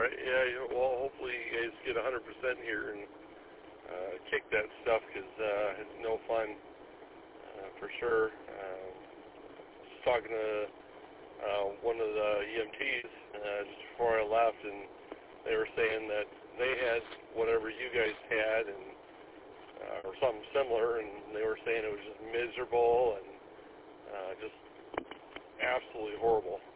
right. Yeah, well, hopefully you guys get 100% here and kick that stuff, because it's no fun, for sure. Just talking to one of the EMTs just before I left, and they were saying that they had whatever you guys had, and or something similar, and they were saying it was just miserable and just absolutely horrible.